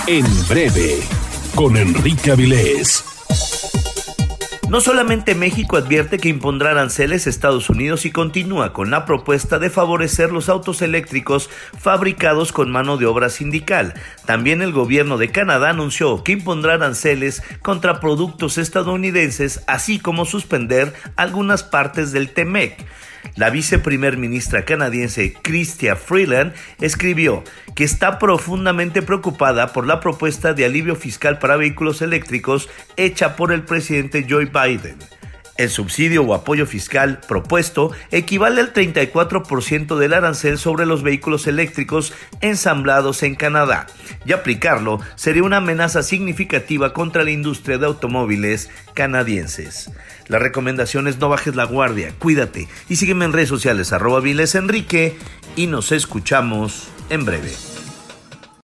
En breve, con Enrique Avilés. No solamente México advierte que impondrá aranceles a Estados Unidos y continúa con la propuesta de favorecer los autos eléctricos fabricados con mano de obra sindical. También el gobierno de Canadá anunció que impondrá aranceles contra productos estadounidenses, así como suspender algunas partes del TEMEC. La viceprimer ministra canadiense Chrystia Freeland escribió que está profundamente preocupada por la propuesta de alivio fiscal para vehículos eléctricos hecha por el presidente Joe Biden. El subsidio o apoyo fiscal propuesto equivale al 34% del arancel sobre los vehículos eléctricos ensamblados en Canadá, y aplicarlo sería una amenaza significativa contra la industria de automóviles canadienses. La recomendación es no bajes la guardia, cuídate y sígueme en redes sociales @vilesenrique y nos escuchamos en breve.